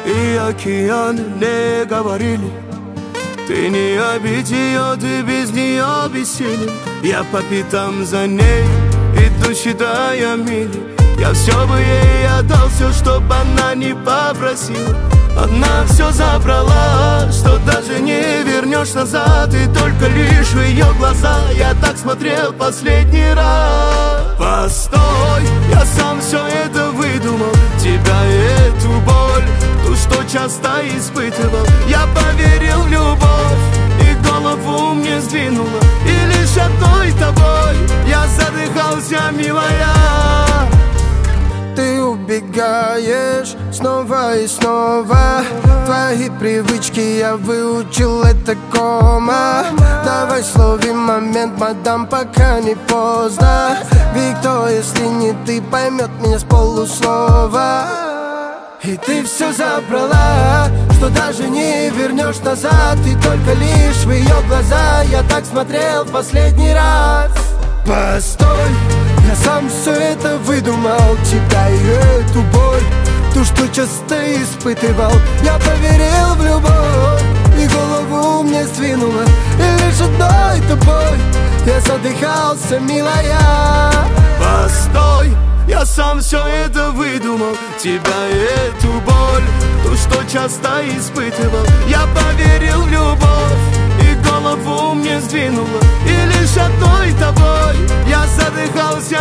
и океаны не говорили. Ты не обидь ее, ты без нее бессилен. Я по пятам за ней иду, считая мили. Я все бы ей отдал, все, чтоб она не попросила. Она все забрала, что даже не вернешь назад. И только лишь в ее глаза я так смотрел последний раз. Постой, я сам все это выдумал. Тебя и эту боль, ту, что часто испытывал. Я поверил в любовь и голову мне сдвинула. И лишь одной тобой я задыхался, милая. Ты убегаешь снова и снова. Твои привычки я выучил, это кома. Давай словим момент, мадам, пока не поздно. Ведь кто, если не ты, поймет меня с полуслова. И ты все забрала, что даже не вернешь назад. И только лишь в ее глаза я так смотрел в последний раз. Постой, я сам все это выдумал. Тебя и эту боль, ту, что часто испытывал. Я поверил в любовь и голову мне сдвинула. И лишь одной тобой я задыхался, милая. Постой, я сам все это выдумал. Тебя и эту боль, ту, что часто испытывал. Я поверил в любовь и голову мне сдвинула. И лишь одной тобой я задыхался,